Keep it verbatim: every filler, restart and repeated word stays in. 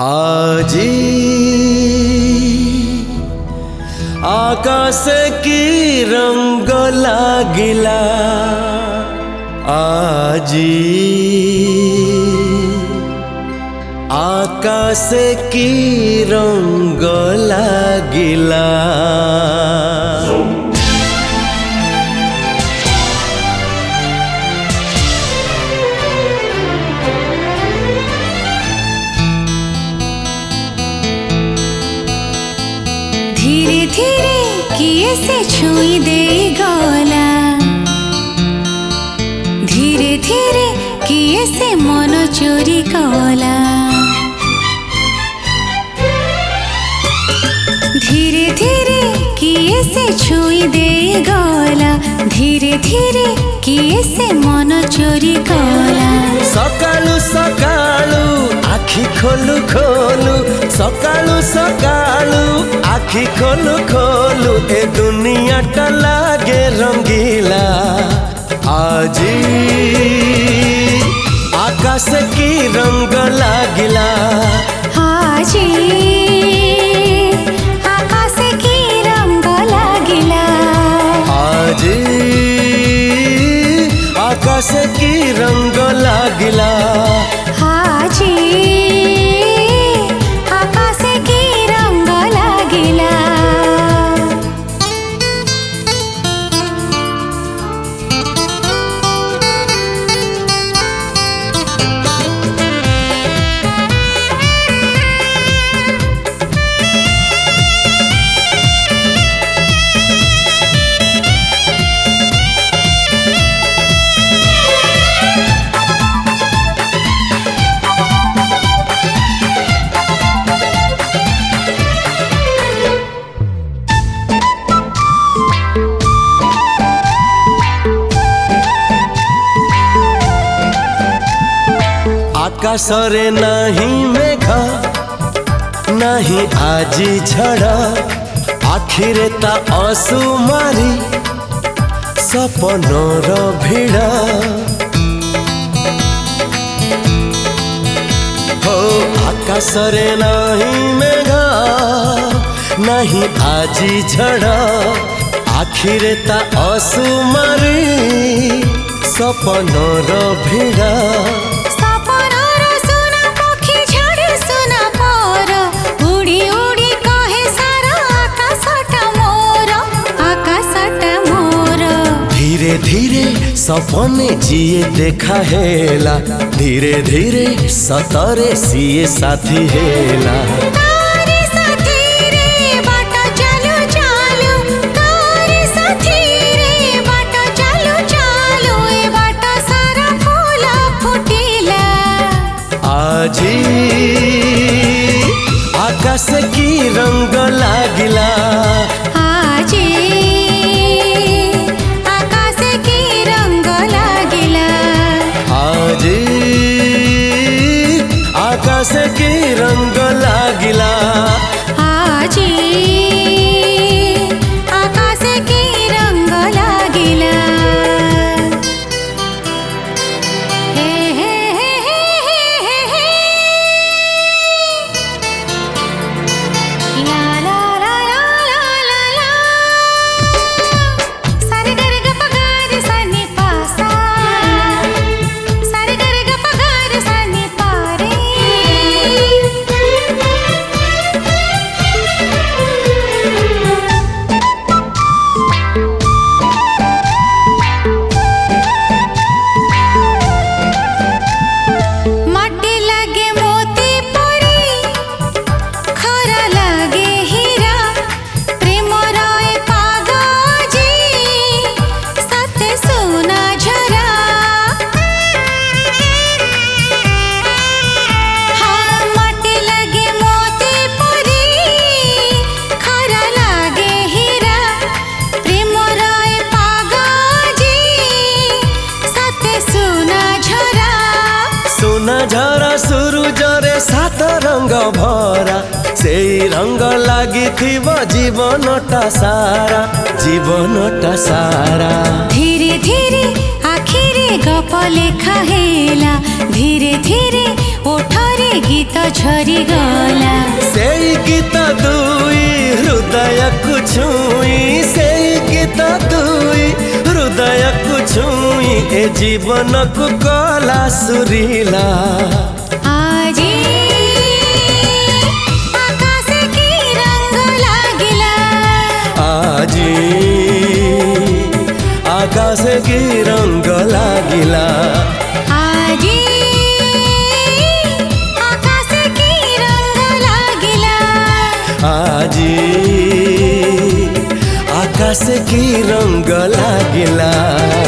आजी आकाश की रंग लागिला आजी आकाश की रंग लागिला धीरे धीरे किए से छुई दे गला धीरे धीरे किए से मन चोरी कला धीरे धीरे किए से छुई दे गला धीरे धीरे किए से मन चोरी कला सकालू सकालू आखि खोलू खोलू सकालू सकालू आखि खोलू खोलू ए दुनिया टा लागे रंगीला आजी आकाश की रंग लागिला आजी आकाश की रंग लागिला आजी आकाश की रंग लागिला आजी आकाश की रंग लागिला आकाशरे नहीं मेघ नहीं आजी झड़ आखिरे ता असुमारी सपनर भिड़ हो आकाशरे नहीं मेघ नहीं आजी झड़ आखिरे ता असुमारी सपनर भिड़ धीरे धीरे सपने जिए देखा हेला धीरे धीरे सतरे सिए साथी हेला आजी आकाश की रंग लागिला आजी आजी आकाश की रंग लागिला आजी आकाश की रंग लागिला हे हे हे हे हे हे ला ला ला ला ला ला सारे गर ग प ग रे सा नि पा सा सारे गर ग प ग रे सा नि पा रे माटी लगे मोती परी खरा लगे हीरा प्रेम रए पागजी सते सोना झरा हाँ माटी लगे मोती परी खरा लगे हीरा प्रेम रए पागजी सते सोना झरा सोना झरा सूरजरे सात रंग भरा से रंग लागी जीवनटा सारा जीवनटा सारा धीरे धीरे आखिरे गप लेखा हेला धीरे धीरे ओठरे गीत झरी गला सेई गीत दुई हृदय को छुई सेई गीत दुई हृदय को छुई ए जीवन को कला सुरीला आजी आकाश की रंग लागिला आजी आकाश की रंग लागिला आजी आकाश की रंग लागिला आजी आकाश की रंग लागिला।